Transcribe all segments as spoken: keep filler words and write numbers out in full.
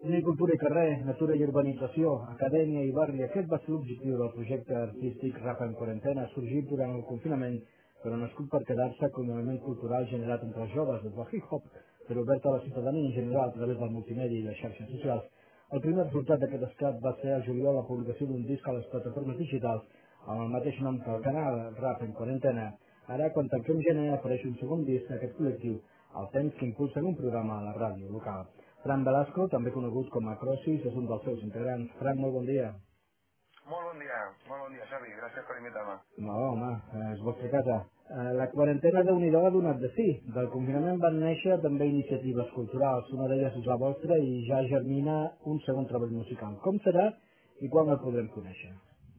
Unir cultura i carrer, natura i urbanització, acadèmia i barri. Aquest va ser l'objectiu del projecte artístic Rap en Quarantena, sorgit durant el confinament, però nascut per quedar-se com un element cultural generat entre els joves des del hip-hop, però obert a la ciutadania en general a través del multimèdia i les xarxes socials. El primer resultat d'aquest esclat va ser a juliol la publicació d'un disc a les plataformes digitals amb el mateix nom que el canal, Rap en Quarantena. Ara, quan tanquem gener, apareix un segon disc d'aquest col·lectiu, el temps que impulsen un programa a la ràdio local. Fran Velasco, també conegut com a Crossis, és un dels seus integrants. Fran, molt bon dia. Molt bon dia, molt bon dia, Xavi. Gràcies per invitar-me. No, home, és vostra casa. La quarantena de Déu-n'hi-do ha donat de sí. Del confinament van néixer també iniciatives culturals. Una d'elles és la vostra i ja germina un segon treball musical. Com serà i quan el podrem conèixer?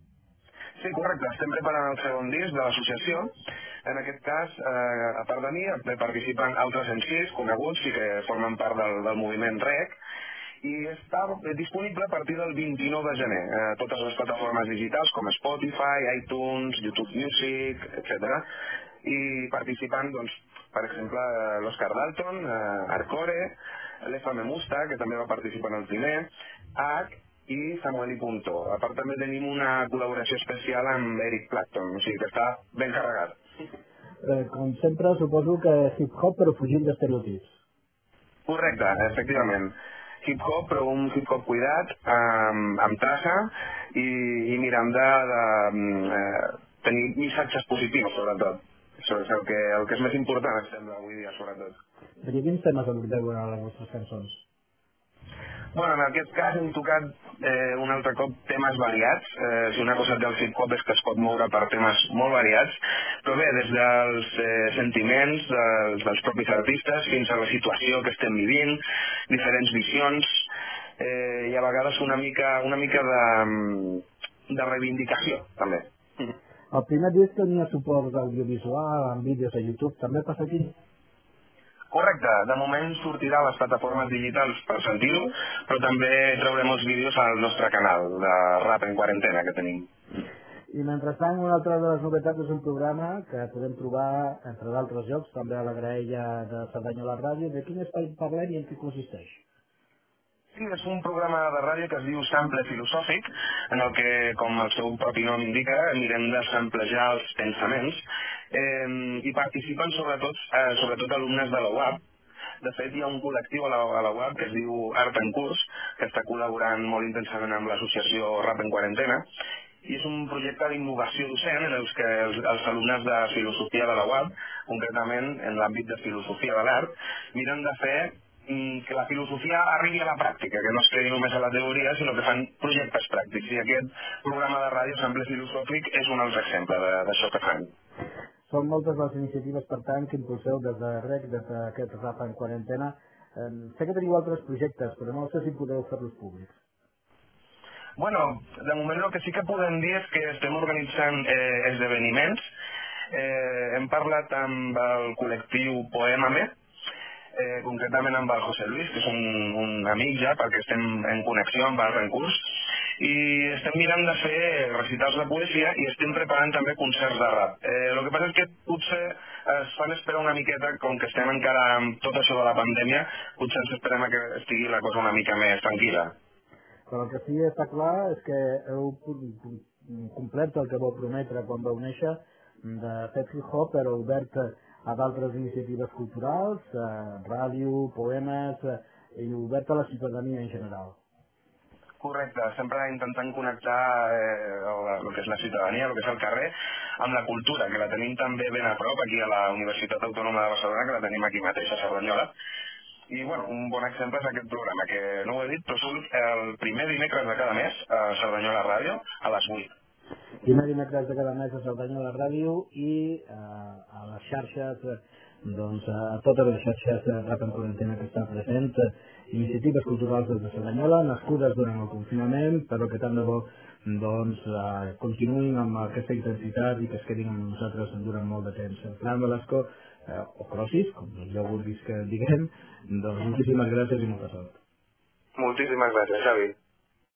Sí, correcte. Estem preparant el segon disc de l'associació. En aquest cas, eh, a part de mi, participen altres M Cs coneguts i que formen part del, del moviment R E C, i està disponible a partir del vint-i-nou de gener a eh, totes les plataformes digitals com Spotify, iTunes, YouTube Music, etcètera. I participant, doncs, per exemple, l'Òscar Dalton, eh, Arcore, l'F M Musta, que també va participar en el primer, H i Samuel i Punto. A part també tenim una col·laboració especial amb Eric Clapton, o sigui que està ben carregat. Eh, com sempre, suposo que hip-hop però fugint d'estereotips. Correcte, efectivament. Hip-hop, però un hip-hop cuidat, amb, amb traça i, i mirant de, de eh, tenir missatges positius, sobretot. Això és el que, el que és més important, em sembla, avui dia, sobretot. De quins temes abordeu a les vostres cançons? Bueno, en aquest cas hem tocat eh, un altre cop temes variats. Eh, si una cosa del hip-hop és que es pot moure per temes molt variats, però bé, des dels eh, sentiments dels, dels propis artistes fins a la situació que estem vivint, diferents visions, eh, i a vegades una mica, una mica de, de reivindicació, també. El primer disc tenia suport audiovisual, amb vídeos a YouTube, també passa aquí? Correcte, de moment sortirà a les plataformes digitals per sentir-ho, però també traurem els vídeos al nostre canal de Rap en Quarantena que tenim. I mentrestant, una altra de les novetats és un programa que podem trobar, entre d'altres llocs, també a la graella de Cerdanyola Ràdio. De quin espai parlem i en què consisteix? Sí, és un programa de ràdio que es diu Sample Filosòfic, en el que, com el seu propi nom indica, mirem de samplejar els pensaments, eh, i participen sobretot, eh, sobretot alumnes de la U A B. De fet, hi ha un col·lectiu a la, a la U A B que es diu Art en Curs, que està col·laborant molt intensament amb l'associació Rap en Quarantena, i és un projecte d'innovació docent en els que els, els alumnes de filosofia de la U A B, concretament en l'àmbit de filosofia de l'art, miren de fer que la filosofia arribi a la pràctica, que no es quedi només a la teoria, sinó que fan projectes pràctics. I aquest programa de ràdio, Sample Filosòfic, és un altre exemple d'això que fan. Són moltes les iniciatives, per tant, que impulseu des de R E C, des d'aquest Rap en Quarantena. Eh, sé que teniu altres projectes, però no sé si podeu fer-los públics. Bueno, de moment el que sí que podem dir és que estem organitzant eh, esdeveniments. Eh, hem parlat amb el col·lectiu Poema-me, Eh, concretament amb el José Luis, que és un, un amic ja, perquè estem en connexió amb el Rencurs, i estem mirant de fer recitals de poesia i estem preparant també concerts de rap. Eh, el que passa és que potser es fan esperar una miqueta, com que estem encara amb tot això de la pandèmia, potser ens esperem a que estigui la cosa una mica més tranquil·la. Però el que sí que està clar és que heu complert el que vau prometre quan vau néixer, de fer hip-hop, però obert a d'altres iniciatives culturals, eh, ràdio, poemes, eh, i obert a la ciutadania en general. Correcte, sempre intentant connectar eh, el que és la ciutadania, el que és el carrer, amb la cultura, que la tenim també ben a prop, aquí a la Universitat Autònoma de Barcelona, que la tenim aquí mateix, a Cerdanyola. I bueno, un bon exemple és aquest programa, que no ho he dit, però surt el primer dimecres de cada mes a Cerdanyola Ràdio, a les vuit. Primer dimecres de cada mes a Cerdanyola Ràdio i eh, a les xarxes, eh, doncs a totes les xarxes de Rap en Quarantena que està present, eh, iniciatives culturals des de Cerdanyola, nascudes durant el confinament, però que tant de bo doncs, eh, continuïn amb aquesta intensitat i que es quedin amb nosaltres durant molt de temps. Fran Velasco, eh, o Crossis, com ja vulguis que diguem, doncs moltíssimes gràcies i molta sort. Moltíssimes gràcies, Xavi.